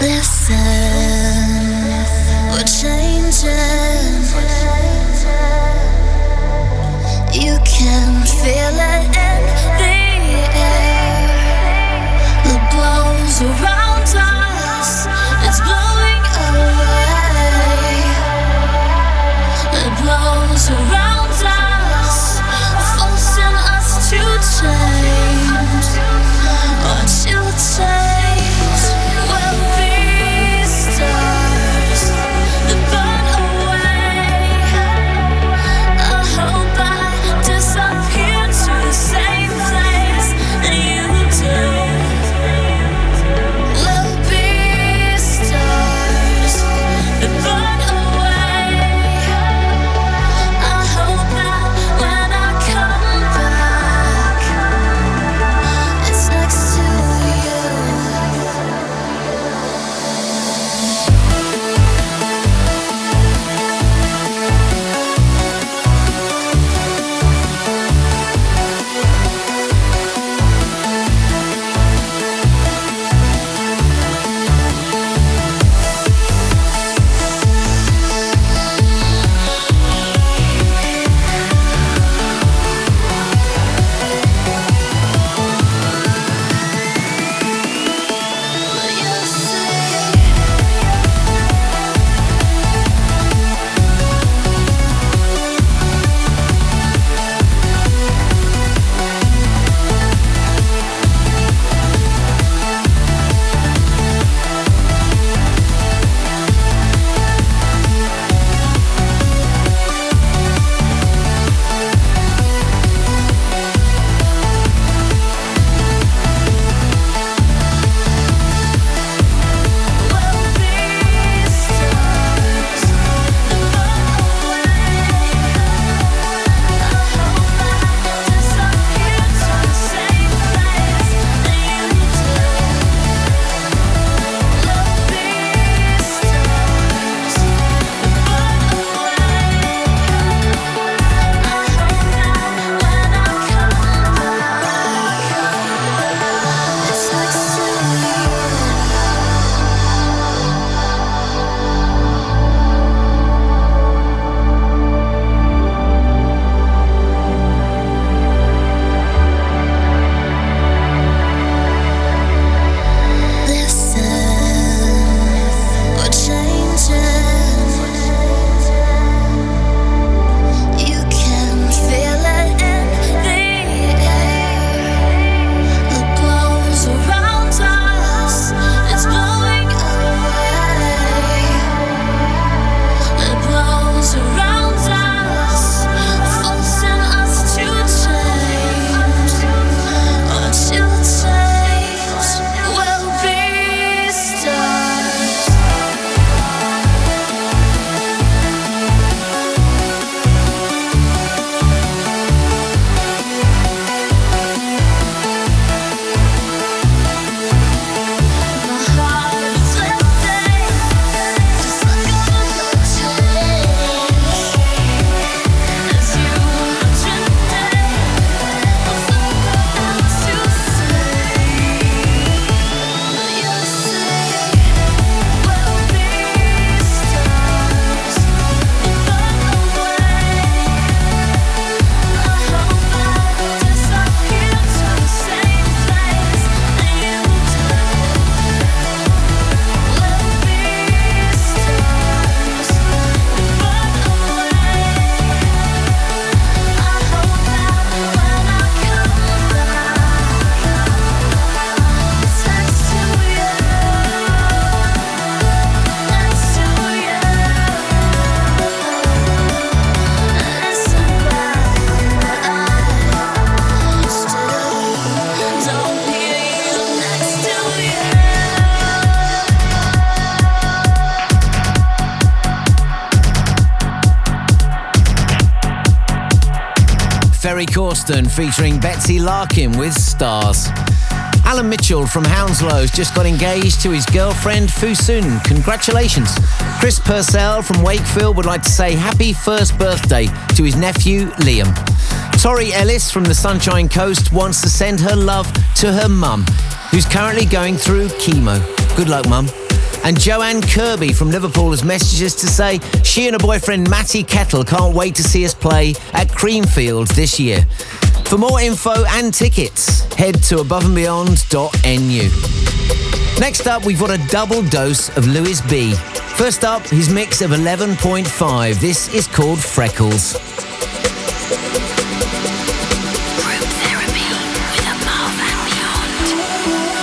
Ferry Corsten featuring Betsy Larkin with Stars. Alan Mitchell from Hounslow has just got engaged to his girlfriend Fusun. Congratulations. Chris Purcell from Wakefield would like to say happy first birthday to his nephew Liam. Tori Ellis from the Sunshine Coast wants to send her love to her mum, who's currently going through chemo. Good luck, mum. And Joanne Kirby from Liverpool has messaged us to say she and her boyfriend Matty Kettle can't wait to see us play at Creamfield this year. For more info and tickets, head to aboveandbeyond.nu. Next up, we've got a double dose of Louis B. First up, his mix of 11.5. This is called Freckles.